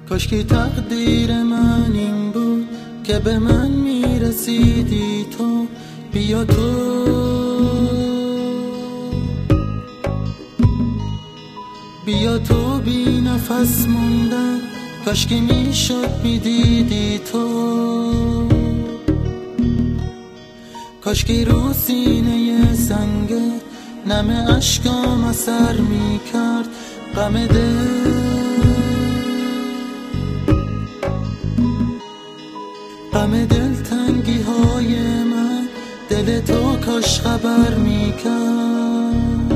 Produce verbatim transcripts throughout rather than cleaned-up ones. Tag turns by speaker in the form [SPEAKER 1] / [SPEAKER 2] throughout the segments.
[SPEAKER 1] کاش که تقدیر من این بود که به من میرسیدی تو. بیا تو بیا تو بی نفس موندم، کاش که میشد میدیدی تو. کاش که رو سینه سنگه نم اشکام اثر میکرد غم دل. غم دلتنگی های من دل تو کاش خبر میکرد.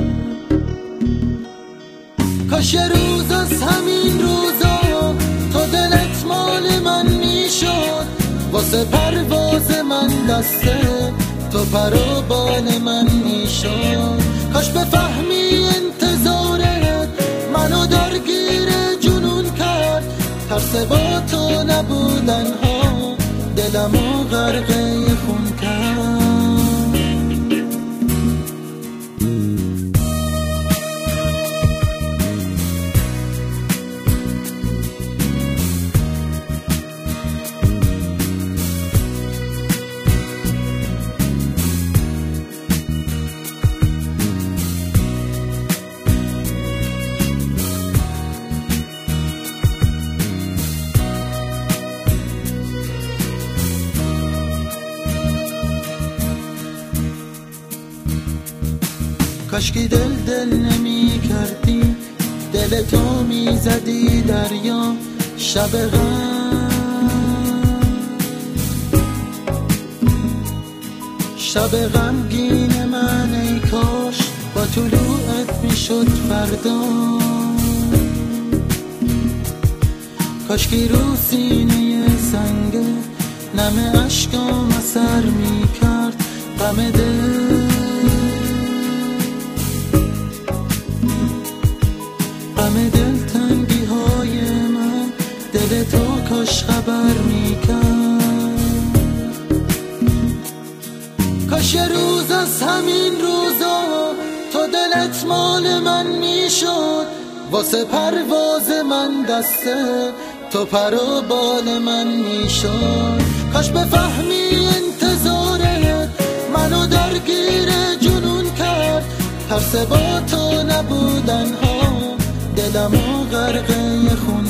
[SPEAKER 1] کاش یه روز از همین روزا تو دلت مال من میشد، واسه پرواز من دسته تو پر و بال من میشد. کاش بفهمی انتظارت منو درگیر جنون کرد، ترس با تو نبودن ها دلمو غرقه خون کرد. کاش که دل دل نمی کردی، دل تو می زدی دریا شب غم. شب غمگین من ای کاش با طلوعت می شد فردا. کاش که رو سینه سنگه نم اشکام اثر می کرد غم دل. غم دلتنگی های من دل تو کاش خبر میکرد. کاش یه روز از همین روزا تو دلت مال من میشد، واسه پرواز من دسته تو پر و بال من میشد. کاش بفهمی انتظارت منو درگیر جنون کرد، ترس با تو نبودن ها دلمو غرقه خون